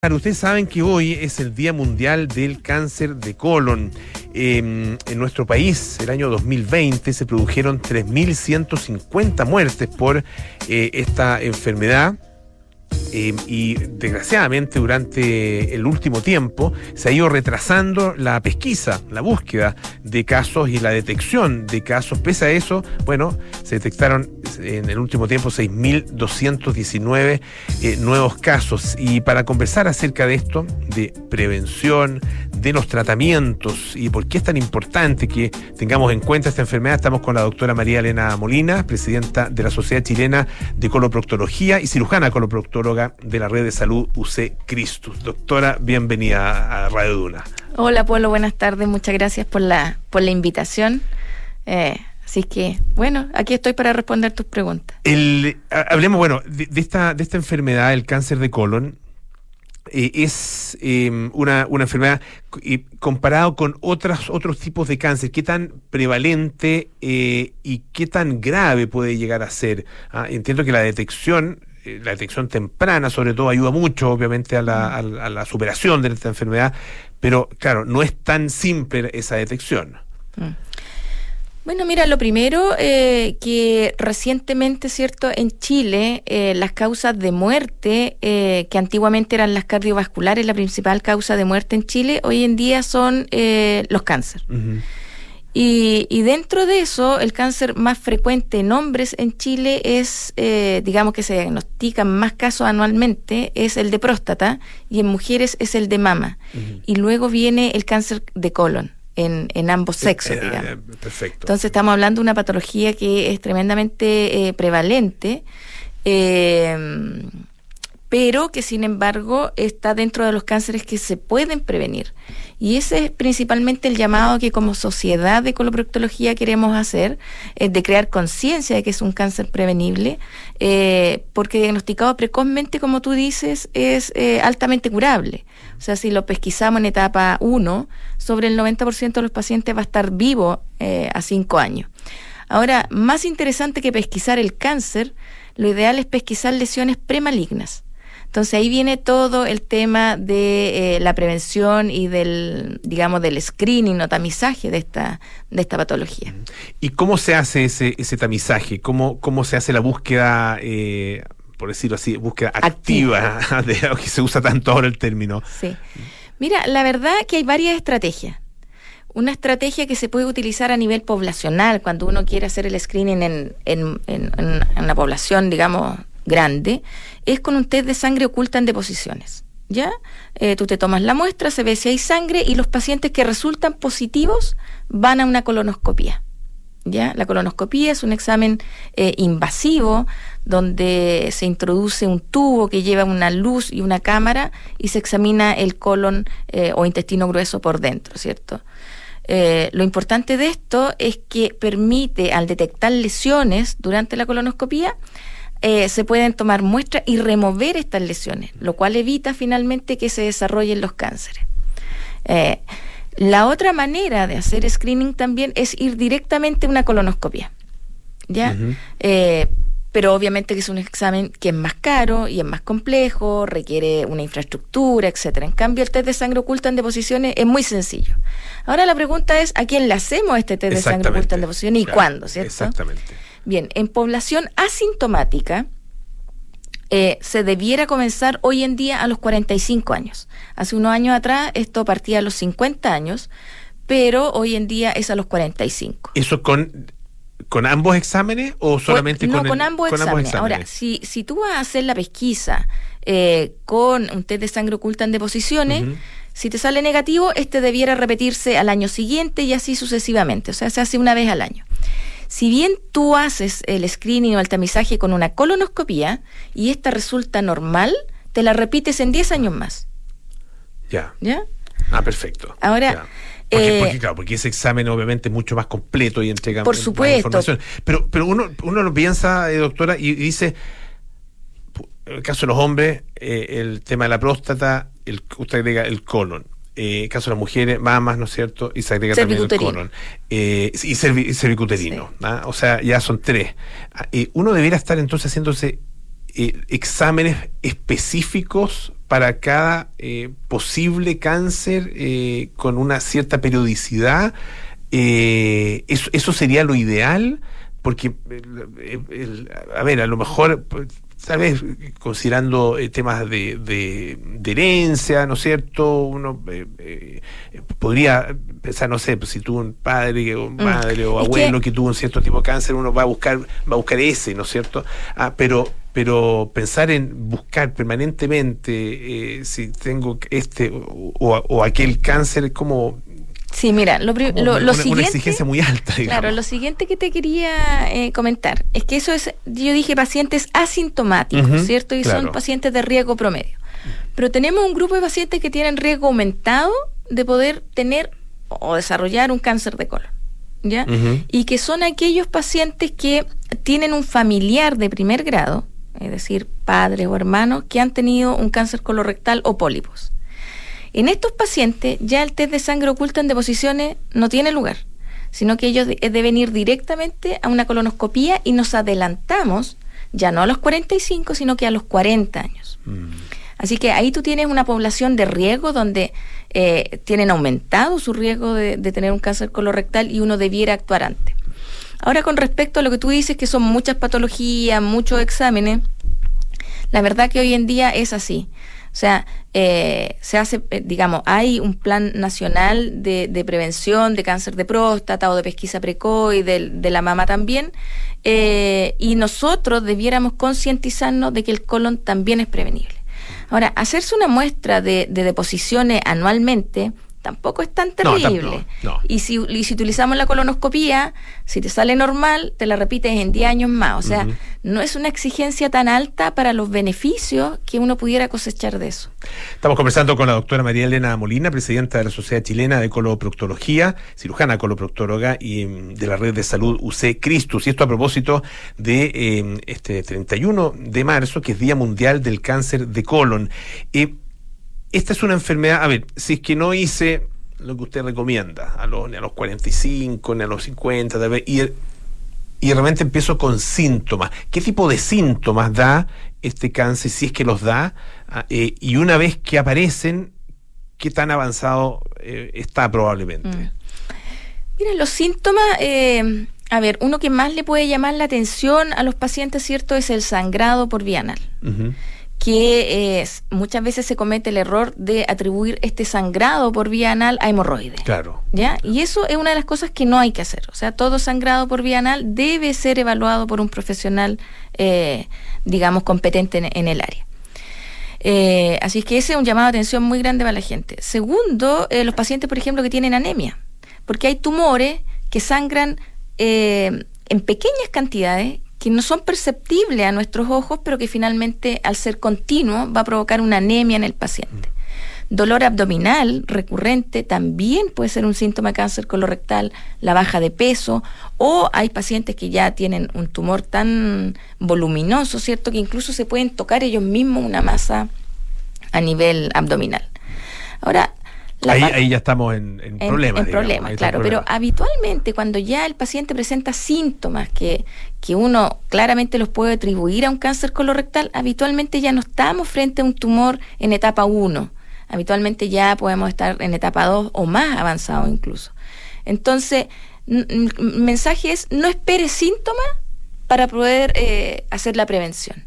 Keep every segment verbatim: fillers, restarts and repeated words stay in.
Claro, ustedes saben que hoy es el Día Mundial del Cáncer de Colon. Eh, en nuestro país, el año dos mil veinte, se produjeron tres mil ciento cincuenta muertes por eh, esta enfermedad. Eh, y desgraciadamente durante el último tiempo se ha ido retrasando la pesquisa, la búsqueda de casos y la detección de casos. Pese a eso, bueno, se detectaron en el último tiempo seis mil doscientos diecinueve eh, nuevos casos. Y para conversar acerca de esto, de prevención, de los tratamientos y por qué es tan importante que tengamos en cuenta esta enfermedad, estamos con la doctora María Elena Molina, presidenta de la Sociedad Chilena de Coloproctología y cirujana coloproctóloga de la Red de Salud U C Christus. Doctora, bienvenida a Radio Duna. Hola, Polo, buenas tardes, muchas gracias por la, por la invitación. Eh, así que, bueno, aquí estoy para responder tus preguntas. El, hablemos, bueno, de, de, esta, de esta enfermedad, el cáncer de colon. Eh, es eh, una, una enfermedad eh, comparado con otras, otros tipos de cáncer. ¿Qué tan prevalente eh, y qué tan grave puede llegar a ser? Ah, entiendo que la detección, eh, la detección temprana sobre todo ayuda mucho obviamente a la, a, la, a la superación de esta enfermedad, pero claro, no es tan simple esa detección. Mm. Bueno, mira, lo primero, eh, que recientemente, ¿cierto?, en Chile, eh, las causas de muerte, eh, que antiguamente eran las cardiovasculares, la principal causa de muerte en Chile, hoy en día son eh, los cánceres. Uh-huh. Y, y dentro de eso, el cáncer más frecuente en hombres en Chile es, eh, digamos que se diagnostican más casos anualmente, es el de próstata, y en mujeres es el de mama. Uh-huh. Y luego viene el cáncer de colon. En, en ambos sexos, eh, digamos. Eh, perfecto. Entonces estamos hablando de una patología que es tremendamente eh, prevalente, eh, pero que sin embargo está dentro de los cánceres que se pueden prevenir. Y ese es principalmente el llamado que como sociedad de coloproctología queremos hacer, eh, de crear conciencia de que es un cáncer prevenible, eh, porque diagnosticado precozmente, como tú dices, es eh, altamente curable. O sea, si lo pesquisamos en etapa uno, sobre el noventa por ciento de los pacientes va a estar vivo eh, a cinco años. Ahora, más interesante que pesquisar el cáncer, lo ideal es pesquisar lesiones premalignas. Entonces ahí viene todo el tema de eh, la prevención y del, digamos, del screening o tamizaje de esta, de esta patología. ¿Y cómo se hace ese, ese tamizaje? ¿Cómo, cómo se hace la búsqueda, eh, por decirlo así, búsqueda activa, activa. de lo que se usa tanto ahora el término? Sí. Mira, la verdad que hay varias estrategias. Una estrategia que se puede utilizar a nivel poblacional, cuando uno quiere hacer el screening en, en, en, en una población, digamos, grande, es con un test de sangre oculta en deposiciones. ¿Ya? Eh, tú te tomas la muestra, se ve si hay sangre y los pacientes que resultan positivos van a una colonoscopía. ¿Ya? La colonoscopía es un examen eh, invasivo donde se introduce un tubo que lleva una luz y una cámara y se examina el colon eh, o intestino grueso por dentro, ¿cierto? Eh, lo importante de esto es que permite, al detectar lesiones durante la colonoscopía, Eh, se pueden tomar muestras y remover estas lesiones, lo cual evita finalmente que se desarrollen los cánceres. Eh, la otra manera de hacer screening también es ir directamente a una colonoscopia, ¿ya? Uh-huh. Eh, pero obviamente que es un examen que es más caro y es más complejo, requiere una infraestructura, etcétera. En cambio, el test de sangre oculta en deposiciones es muy sencillo. Ahora la pregunta es, ¿a quién le hacemos este test de sangre oculta en deposiciones y claro, cuándo, ¿cierto? Exactamente. Bien, en población asintomática eh, se debiera comenzar hoy en día a los cuarenta y cinco años. Hace unos años atrás esto partía a los cincuenta años, pero hoy en día es a los cuarenta y cinco. ¿Eso con, con ambos exámenes o solamente no, con, con, el, ambos, con exámenes. ambos exámenes? Ahora, si, si tú vas a hacer la pesquisa eh, con un test de sangre oculta en deposiciones, uh-huh. Si te sale negativo, este debiera repetirse al año siguiente y así sucesivamente. O sea, se hace una vez al año. Si bien tú haces el screening o el tamizaje con una colonoscopía y esta resulta normal, te la repites en diez años más. Ya. ¿Ya? Ah, perfecto. Ahora... Ya. Porque, eh, porque, claro, porque ese examen obviamente es mucho más completo y entrega por más supuesto. información. Pero, pero uno, uno lo piensa, eh, doctora, y, y dice, en el caso de los hombres, eh, el tema de la próstata, el, usted agrega el colon. Eh, caso de las mujeres, mamas, ¿no es cierto? Y se agrega también el colon. Eh, y cervi, cervicuterino. Sí. ¿Ah? O sea, ya son tres. Eh, uno debería estar entonces haciéndose eh, exámenes específicos para cada eh, posible cáncer eh, con una cierta periodicidad. Eh, eso, eso sería lo ideal, porque, el, el, a ver, a lo mejor, tal vez considerando eh, temas de, de, de herencia, ¿no es cierto? Uno eh, eh, podría pensar, no sé, pues, si tuvo un padre o madre mm. o abuelo que... que tuvo un cierto tipo de cáncer, uno va a buscar, va a buscar ese, ¿no es cierto? Ah, pero pero pensar en buscar permanentemente eh, si tengo este o, o, o aquel cáncer como... Sí, mira, lo, lo, lo una, siguiente... Una exigencia muy alta, digamos. Claro, lo siguiente que te quería eh, comentar es que eso es, yo dije pacientes asintomáticos, uh-huh, ¿cierto? Y claro. Son pacientes de riesgo promedio. Pero tenemos un grupo de pacientes que tienen riesgo aumentado de poder tener o desarrollar un cáncer de colon, ¿ya? Uh-huh. Y que son aquellos pacientes que tienen un familiar de primer grado, es decir, padres o hermanos, que han tenido un cáncer colorectal o pólipos. En estos pacientes ya el test de sangre oculta en deposiciones no tiene lugar, sino que ellos de- deben ir directamente a una colonoscopía y nos adelantamos ya no a los cuarenta y cinco, sino que a los cuarenta años. Mm. Así que ahí tú tienes una población de riesgo donde eh, tienen aumentado su riesgo de, de tener un cáncer colorectal y uno debiera actuar antes. Ahora, con respecto a lo que tú dices, que son muchas patologías, muchos exámenes, la verdad que hoy en día es así. O sea, eh, se hace, eh, digamos, hay un plan nacional de, de prevención de cáncer de próstata o de pesquisa precoz y de, de la mama también, eh, y nosotros debiéramos concientizarnos de que el colon también es prevenible. Ahora, hacerse una muestra de, de deposiciones anualmente tampoco es tan terrible. No, no, no. Y, si, y si utilizamos la colonoscopía, si te sale normal, te la repites en diez años más. O sea, uh-huh. no es una exigencia tan alta para los beneficios que uno pudiera cosechar de eso. Estamos conversando con la doctora María Elena Molina, presidenta de la Sociedad Chilena de Coloproctología, cirujana coloproctóloga y de la Red de Salud U C Christus. Y esto a propósito de eh, este treinta y uno de marzo, que es Día Mundial del Cáncer de Colon. Eh, Esta es una enfermedad, a ver, si es que no hice lo que usted recomienda, a los, ni a los cuarenta y cinco, ni a los cincuenta, tal vez, y, y de repente empiezo con síntomas. ¿Qué tipo de síntomas da este cáncer, si es que los da? Eh, y una vez que aparecen, ¿qué tan avanzado eh, está probablemente? Mm. Mira, los síntomas, eh, a ver, uno que más le puede llamar la atención a los pacientes, ¿cierto?, es el sangrado por vía anal. Uh-huh. que eh, muchas veces se comete el error de atribuir este sangrado por vía anal a hemorroides. Claro. ¿Ya? Y eso es una de las cosas que no hay que hacer. O sea, todo sangrado por vía anal debe ser evaluado por un profesional, eh, digamos, competente en, en el área. Eh, así es que ese es un llamado de atención muy grande para la gente. Segundo, eh, los pacientes, por ejemplo, que tienen anemia, porque hay tumores que sangran eh, en pequeñas cantidades, que no son perceptibles a nuestros ojos, pero que finalmente, al ser continuo, va a provocar una anemia en el paciente. Dolor abdominal recurrente también puede ser un síntoma de cáncer colorectal, la baja de peso, o hay pacientes que ya tienen un tumor tan voluminoso, ¿cierto?, que incluso se pueden tocar ellos mismos una masa a nivel abdominal. Ahora, Ahí, parte, ahí ya estamos en, en, en problemas. En problemas, claro, problema. Pero habitualmente cuando ya el paciente presenta síntomas que, que uno claramente los puede atribuir a un cáncer colorectal, habitualmente ya no estamos frente a un tumor en etapa uno. Habitualmente ya podemos estar en etapa dos o más avanzado incluso. Entonces, el mensaje es: no espere síntomas para poder eh, hacer la prevención.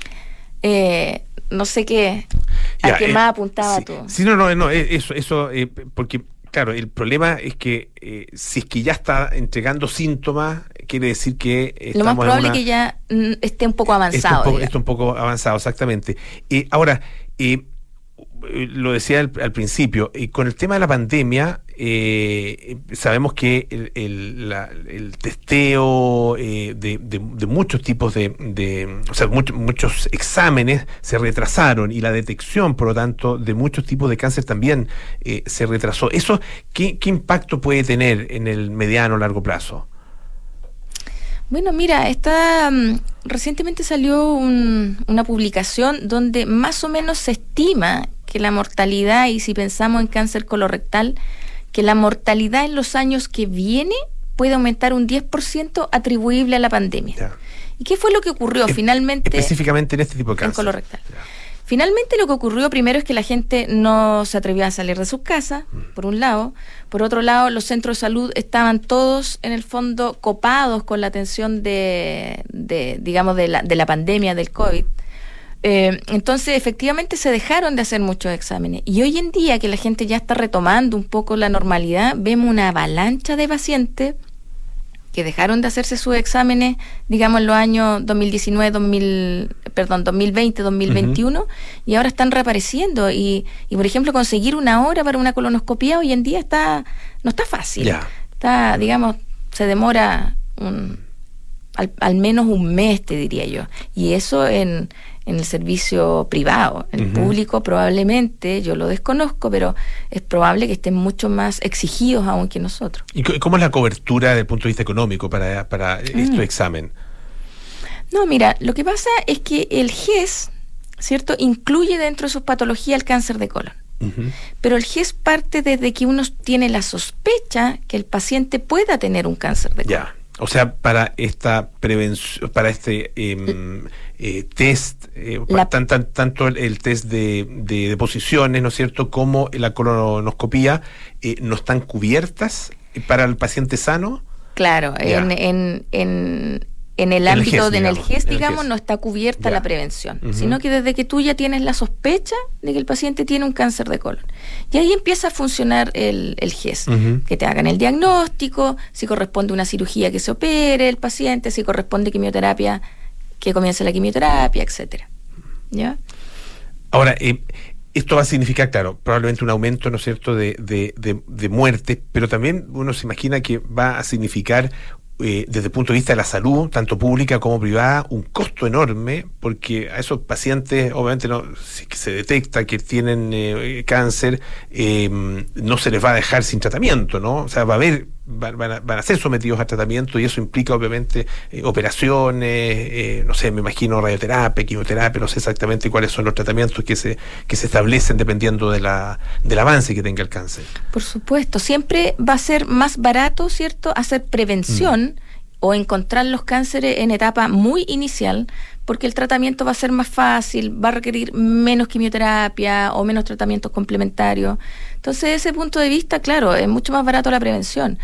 Eh, no sé qué, a ya, qué eh, más apuntaba sí, tú. Sí, no, no, no, eso, eso eh, porque, claro, el problema es que eh, si es que ya está entregando síntomas, quiere decir que estamos lo más probable es que ya mm, esté un poco avanzado. Esté un poco, esté un poco avanzado, exactamente. Eh, ahora, eh, lo decía al, al principio, eh, con el tema de la pandemia, eh, sabemos que el, el, la, el testeo eh, de, de, de muchos tipos de, de o sea, muchos, muchos exámenes se retrasaron, y la detección, por lo tanto, de muchos tipos de cáncer también eh, se retrasó. ¿Eso qué, qué impacto puede tener en el mediano o largo plazo? Bueno, mira, está, um, recientemente salió un, una publicación donde más o menos se estima que la mortalidad, y si pensamos en cáncer colorectal, que la mortalidad en los años que viene puede aumentar un diez por ciento atribuible a la pandemia. Ya. ¿Y qué fue lo que ocurrió en, finalmente? Específicamente en este tipo de cáncer. En colorectal. Ya. Finalmente lo que ocurrió primero es que la gente no se atrevió a salir de sus casas, por un lado. Por otro lado, los centros de salud estaban todos, en el fondo, copados con la atención de, de digamos, de la, de la pandemia del COVID. Eh, entonces, efectivamente, se dejaron de hacer muchos exámenes. Y hoy en día, que la gente ya está retomando un poco la normalidad, vemos una avalancha de pacientes que dejaron de hacerse sus exámenes, digamos, en los años dos mil diecinueve, dos mil, perdón, dos mil veinte, dos mil veintiuno, uh-huh. y ahora están reapareciendo. Y, y, por ejemplo, conseguir una hora para una colonoscopia hoy en día está no está fácil. Yeah. Está, digamos, se demora un, al, al menos un mes, te diría yo. Y eso en... en el servicio privado. El uh-huh. público probablemente, yo lo desconozco, pero es probable que estén mucho más exigidos aún que nosotros. ¿Y cómo es la cobertura desde el punto de vista económico para, para mm. este examen? No, mira, lo que pasa es que el G E S, ¿cierto?, incluye dentro de sus patologías el cáncer de colon. Uh-huh. Pero el G E S parte desde que uno tiene la sospecha que el paciente pueda tener un cáncer de colon. Ya. O sea, para esta prevención, para este eh, eh, test, eh, la, tan, tan, tanto el, el test de, de deposiciones, ¿no es cierto?, como la colonoscopía, eh, ¿no están cubiertas para el paciente sano? Claro, en, en, en, en el en ámbito de en el G E S, digamos, no está cubierta ya. la prevención, uh-huh. sino que desde que tú ya tienes la sospecha de que el paciente tiene un cáncer de colon. Y ahí empieza a funcionar el, el G E S, uh-huh. que te hagan el diagnóstico, si corresponde una cirugía que se opere el paciente, si corresponde quimioterapia, que comience la quimioterapia, etcétera. ¿Ya? Ahora, eh, esto va a significar, claro, probablemente un aumento, ¿no es cierto?, de, de, de, de muertes, pero también uno se imagina que va a significar Eh, desde el punto de vista de la salud, tanto pública como privada, un costo enorme, porque a esos pacientes, obviamente, no, si se detecta que tienen eh, cáncer, eh, no se les va a dejar sin tratamiento, ¿no? O sea, va a haber, van, van, a, van a ser sometidos a tratamiento, y eso implica, obviamente, eh, operaciones, eh, no sé, me imagino radioterapia, quimioterapia, no sé exactamente cuáles son los tratamientos que se que se establecen dependiendo de la del avance que tenga el cáncer. Por supuesto, siempre va a ser más barato, ¿cierto?, hacer prevención mm. o encontrar los cánceres en etapa muy inicial, porque el tratamiento va a ser más fácil, va a requerir menos quimioterapia o menos tratamientos complementarios. Entonces, desde ese punto de vista, claro, es mucho más barato la prevención.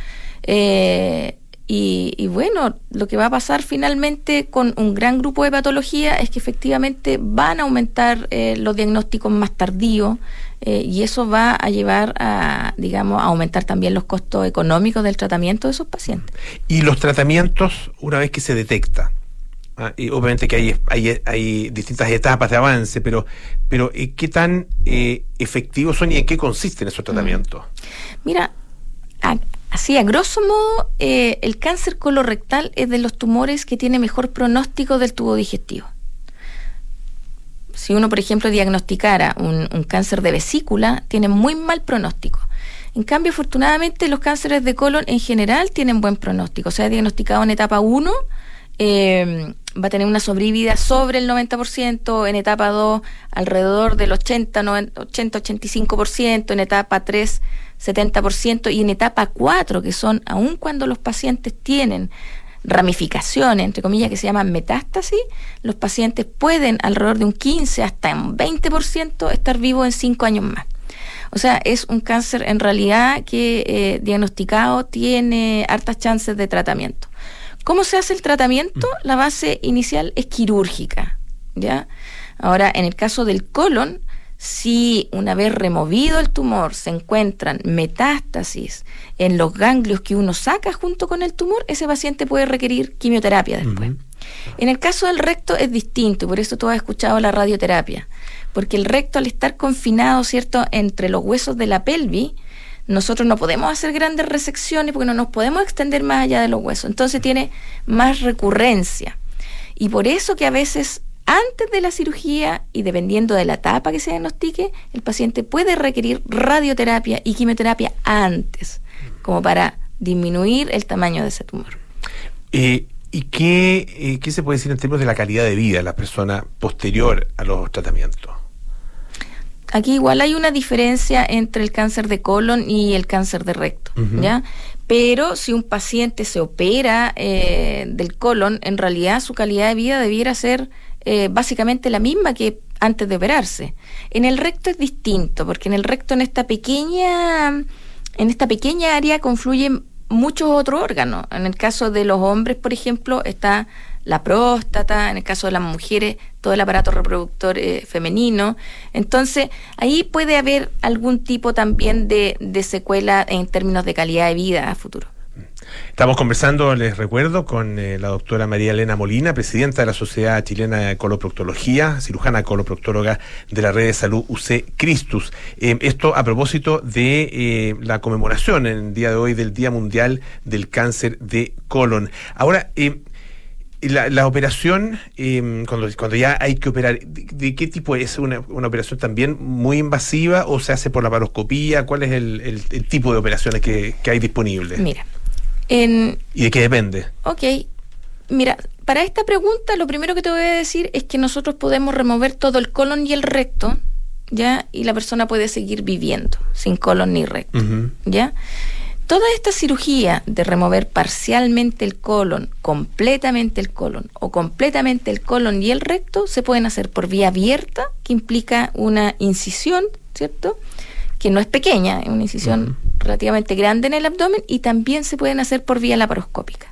Eh, y, y bueno, lo que va a pasar finalmente con un gran grupo de patologías es que efectivamente van a aumentar eh, los diagnósticos más tardíos, eh, y eso va a llevar a, digamos, a aumentar también los costos económicos del tratamiento de esos pacientes. Y los tratamientos, una vez que se detecta, ah, y obviamente que hay, hay, hay distintas etapas de avance, pero, pero eh, ¿qué tan eh, efectivos son y en qué consisten esos tratamientos? Mira, a, así a grosso modo, eh, el cáncer colorectal es de los tumores que tiene mejor pronóstico del tubo digestivo. Si uno, por ejemplo, diagnosticara un, un cáncer de vesícula, tiene muy mal pronóstico. En cambio, afortunadamente, los cánceres de colon en general tienen buen pronóstico. O sea, diagnosticado en etapa uno, eh, va a tener una sobrevida sobre el noventa por ciento, en etapa dos alrededor del ochenta, ochenta y cinco por ciento, en etapa tres setenta por ciento, y en etapa cuatro, que son aun cuando los pacientes tienen ramificaciones, entre comillas, que se llaman metástasis, los pacientes pueden alrededor de un quince hasta un veinte por ciento estar vivos en cinco años más. O sea, es un cáncer en realidad que eh, diagnosticado tiene hartas chances de tratamiento. ¿Cómo se hace el tratamiento? La base inicial es quirúrgica, ¿ya? Ahora, en el caso del colon, si una vez removido el tumor se encuentran metástasis en los ganglios que uno saca junto con el tumor, ese paciente puede requerir quimioterapia después. Uh-huh. En el caso del recto es distinto, y por eso tú has escuchado la radioterapia, porque el recto, al estar confinado, ¿cierto?, entre los huesos de la pelvis, nosotros no podemos hacer grandes resecciones porque no nos podemos extender más allá de los huesos, entonces tiene más recurrencia, y por eso que a veces antes de la cirugía, y dependiendo de la etapa que se diagnostique, el paciente puede requerir radioterapia y quimioterapia antes, como para disminuir el tamaño de ese tumor. Eh, ¿Y qué, eh, qué se puede decir en términos de la calidad de vida de la persona posterior a los tratamientos? Aquí igual hay una diferencia entre el cáncer de colon y el cáncer de recto, uh-huh. ¿ya? Pero si un paciente se opera eh, del colon, en realidad su calidad de vida debiera ser Eh, básicamente la misma que antes de operarse. En el recto es distinto, porque en el recto, en esta pequeña, en esta pequeña área confluyen muchos otros órganos. En el caso de los hombres, por ejemplo, está la próstata, en el caso de las mujeres, todo el aparato reproductor eh, femenino. Entonces, ahí puede haber algún tipo también de, de secuela en términos de calidad de vida a futuro. Estamos conversando, les recuerdo, con eh, la doctora María Elena Molina, presidenta de la Sociedad Chilena de Coloproctología, cirujana coloproctóloga de la Red de Salud U C Christus. Eh, esto a propósito de eh, la conmemoración en el día de hoy del Día Mundial del Cáncer de Colon. Ahora, eh, La, la operación, eh, cuando, cuando ya hay que operar, ¿de, de qué tipo es? ¿Una, una operación también muy invasiva o se hace por la laparoscopía? ¿Cuál es el, el, el tipo de operaciones que, que hay disponibles? Mira, en... ¿Y de qué depende? Ok, mira, para esta pregunta lo primero que te voy a decir es que nosotros podemos remover todo el colon y el recto, ¿ya? Y la persona puede seguir viviendo sin colon ni recto, uh-huh. ¿ya? Toda esta cirugía de remover parcialmente el colon, completamente el colon o completamente el colon y el recto se pueden hacer por vía abierta, que implica una incisión, ¿cierto? Que no es pequeña, es una incisión uh-huh. relativamente grande en el abdomen, y también se pueden hacer por vía laparoscópica.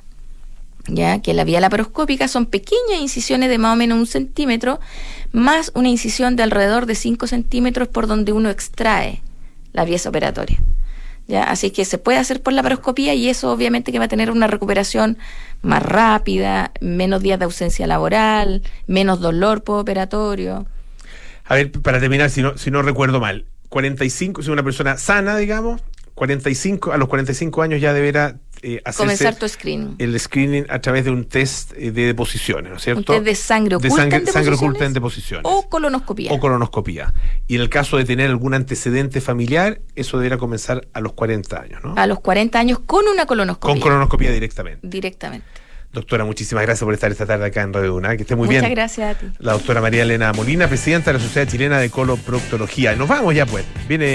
Ya que la vía laparoscópica son pequeñas incisiones de más o menos un centímetro, más una incisión de alrededor de cinco centímetros por donde uno extrae la pieza operatoria. ¿Ya? Así que se puede hacer por laparoscopía, y eso obviamente que va a tener una recuperación más rápida, menos días de ausencia laboral, menos dolor postoperatorio. A ver, para terminar, si no, si no recuerdo mal, cuarenta y cinco, si una persona sana, digamos, cuarenta y cinco, a los cuarenta y cinco años ya deberá eh, hacerse comenzar tu screening. El screening a través de un test eh, de deposiciones, ¿no es cierto? Un test de sangre oculta, de sangre, en, sangre oculta en deposiciones. O colonoscopía. O colonoscopía. Y en el caso de tener algún antecedente familiar, eso deberá comenzar a los cuarenta años, ¿no? A los cuarenta años con una colonoscopía. Con colonoscopía directamente. Directamente. Doctora, muchísimas gracias por estar esta tarde acá en Radio Duna. Que esté muy bien. Muchas gracias a ti. La doctora María Elena Molina, presidenta de la Sociedad Chilena de Coloproctología. Nos vamos ya, pues. Viene